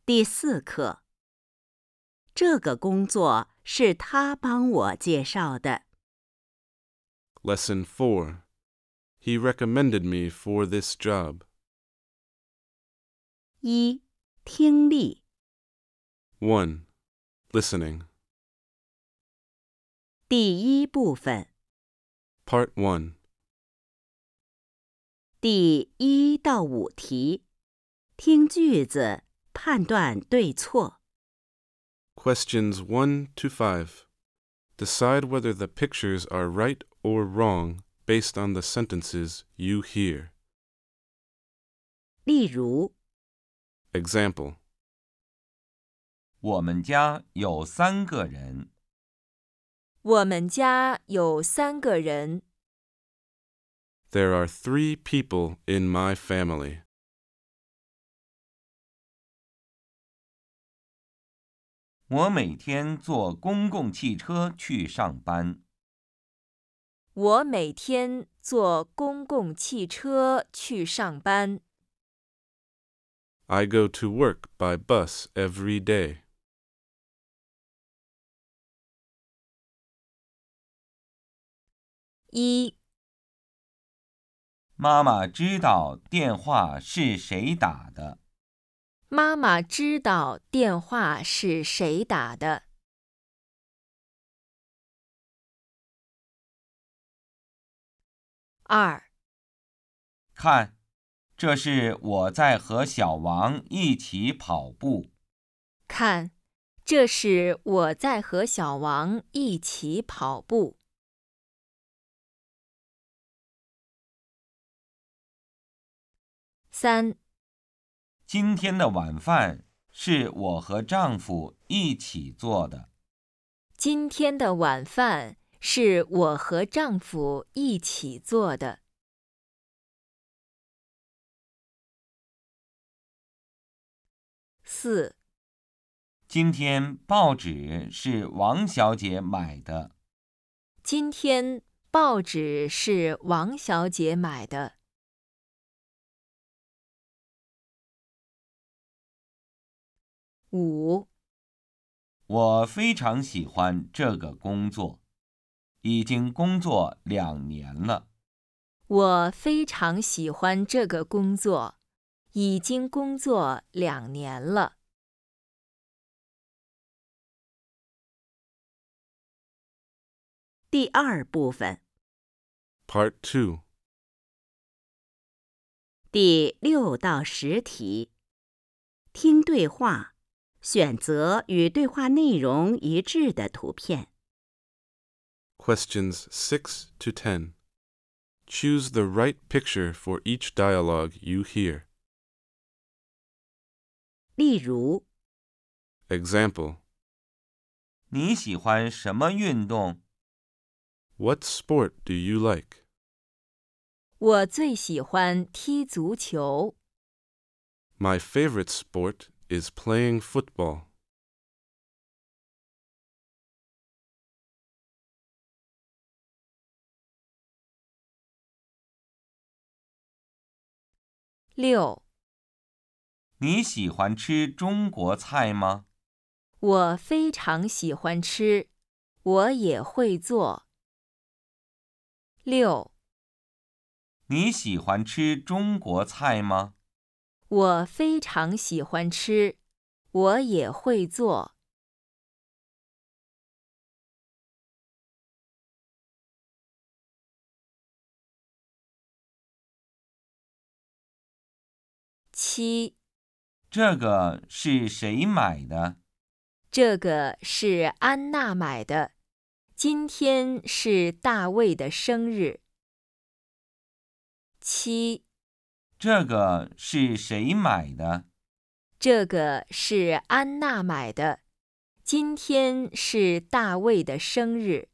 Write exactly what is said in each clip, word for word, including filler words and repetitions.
第四课，这个工作是他帮我介绍的。 Lesson four. He recommended me for this job. 一、听力。 one. Listening. 第一部分， Part one. 第一到五题，听句子，判断对错。 Questions one to five. Decide whether the pictures are right or wrong based on the sentences you hear. 例如， Example. 我们家有三个人。 我们家有三个人。 There are three people in my family. 我每天坐公共汽车去上班。 我每天坐公共汽车去上班。 I go to work by bus every day. 一、 妈妈知道电话是谁打的。 妈妈知道电话是谁打的。二、 看，这是我在和小王一起跑步。 看，这是我在和小王一起跑步。三、 今天的晚饭是我和丈夫一起做的。 今天的晚饭是我和丈夫一起做的。四、 今天报纸是王小姐买的。 今天报纸是王小姐买的。五、 我非常喜欢这个工作，已经工作两年了。 我非常喜欢这个工作，已经工作两年了。 第二部分， Part two. 第六到十题，听对话，选择与对话内容一致的图片。 Questions six to ten. Choose the right picture for each dialogue you hear. 例如， Example. 你喜欢什么运动？ What sport do you like? 我最喜欢踢足球。 My favorite sport is playing football. 六、 你喜欢吃中国菜吗？ 我非常喜欢吃，我也会做。六、 你喜欢吃中国菜吗？ 我非常喜欢吃，我也会做。七、 这个是谁买的？ 这个是安娜买的，今天是大卫的生日。七、 这个是谁买的？ 这个是安娜买的，今天是大卫的生日。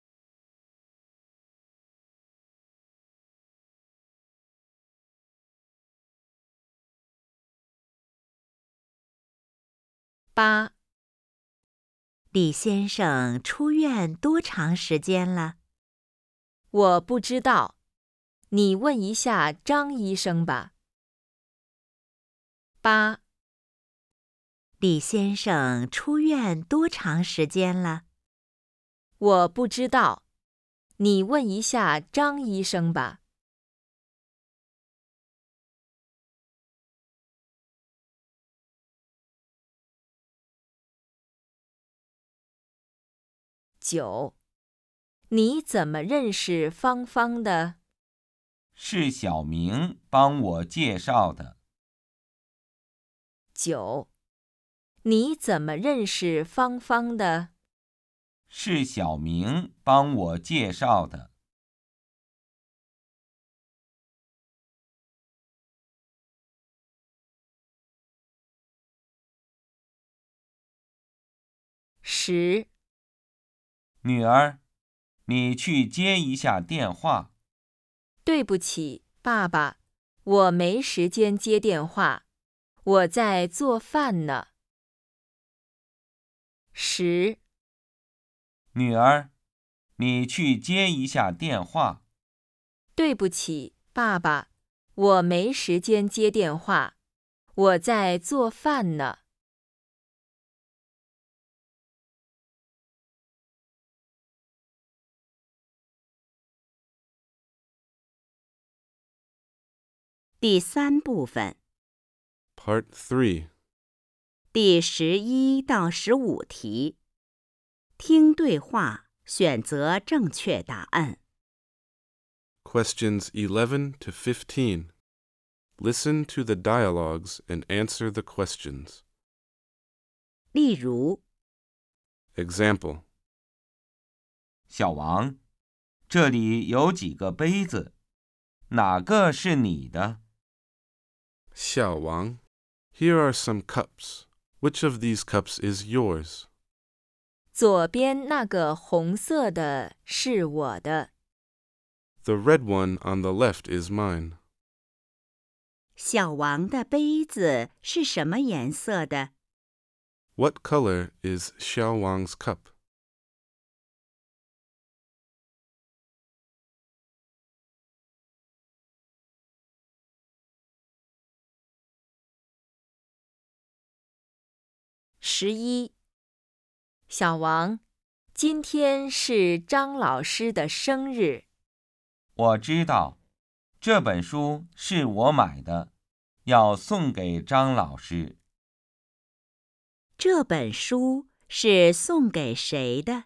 八、 李先生出院多长时间了？ 我不知道，你问一下张医生吧。八、 李先生出院多长时间了？ 我不知道，你问一下张医生吧。九，你怎么认识芳芳的？ 是小明帮我介绍的。 九，你怎么认识芳芳的？ 是小明帮我介绍的。 十， 女儿，你去接一下电话。 对不起，爸爸，我没时间接电话，我在做饭呢。十， 女儿，你去接一下电话。 对不起，爸爸，我没时间接电话，我在做饭呢。 第三部分， Part three. 第十一到十五题，听对话，选择正确答案。 Questions eleven to fifteen. Listen to the dialogues and answer the questions. 例如， Example. 小王，这里有几个杯子，哪个是你的？ Xiao Wang, here are some cups. Which of these cups is yours? 左边那个红色的是我的。 The red one on the left is mine. 小王的杯子是什么颜色的？ What color is Xiao Wang's cup? 十一，小王，今天是张老师的生日。 我知道，这本书是我买的，要送给张老师。 这本书是送给谁的？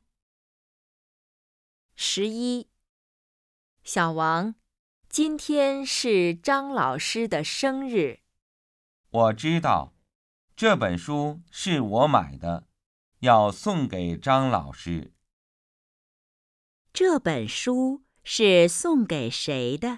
十一，小王，今天是张老师的生日。 我知道，这本书是我买的，要送给张老师。 这本书是送给谁的？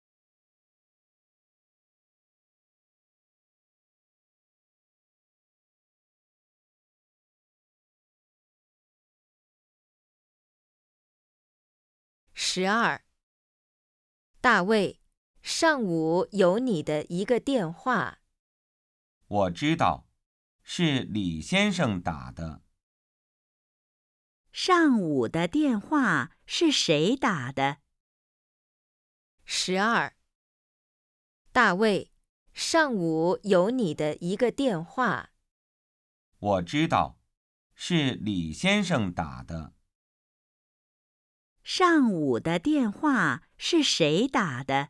十二，大卫，上午有你的一个电话。 我知道，是李先生打的。 上午的电话是谁打的？ 十二，大卫，上午有你的一个电话。 我知道，是李先生打的。 上午的电话是谁打的？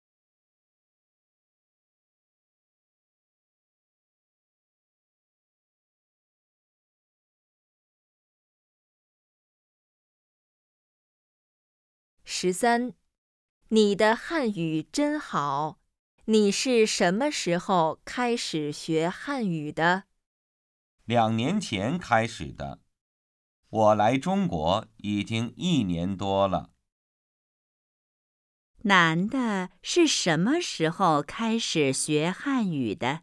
十三，你的汉语真好，你是什么时候开始学汉语的？ 两年前开始的。我来中国已经一年多了。 男的是什么时候开始学汉语的？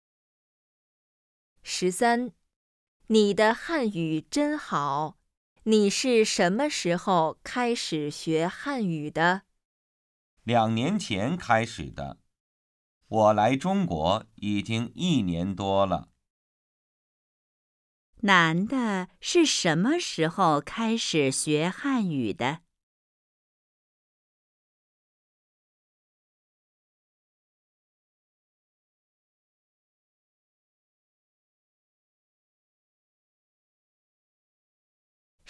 十三，你的汉语真好，你是什么时候开始学汉语的？ 两年前开始的。我来中国已经一年多了。 男的是什么时候开始学汉语的？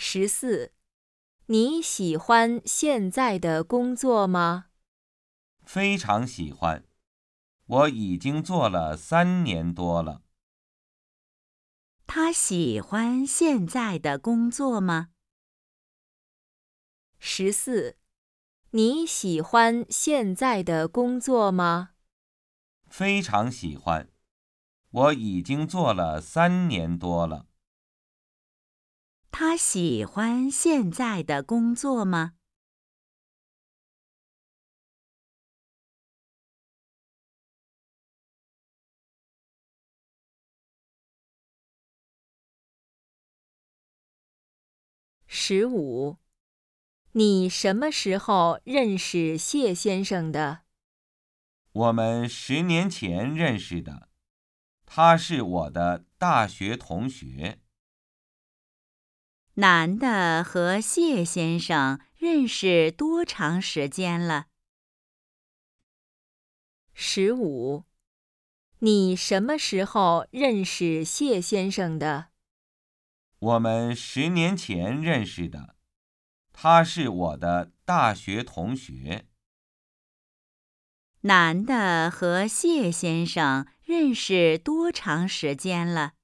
十四，你喜欢现在的工作吗？ 非常喜欢，我已经做了三年多了。 他喜欢现在的工作吗？ 十四，你喜欢现在的工作吗？ 非常喜欢，我已经做了三年多了。 他喜欢现在的工作吗？ 十五，你什么时候认识谢先生的？ 我们十年前认识的，他是我的大学同学。 男的和谢先生认识多长时间了？ 十五，你什么时候认识谢先生的？ 我们十年前认识的，他是我的大学同学。 男的和谢先生认识多长时间了？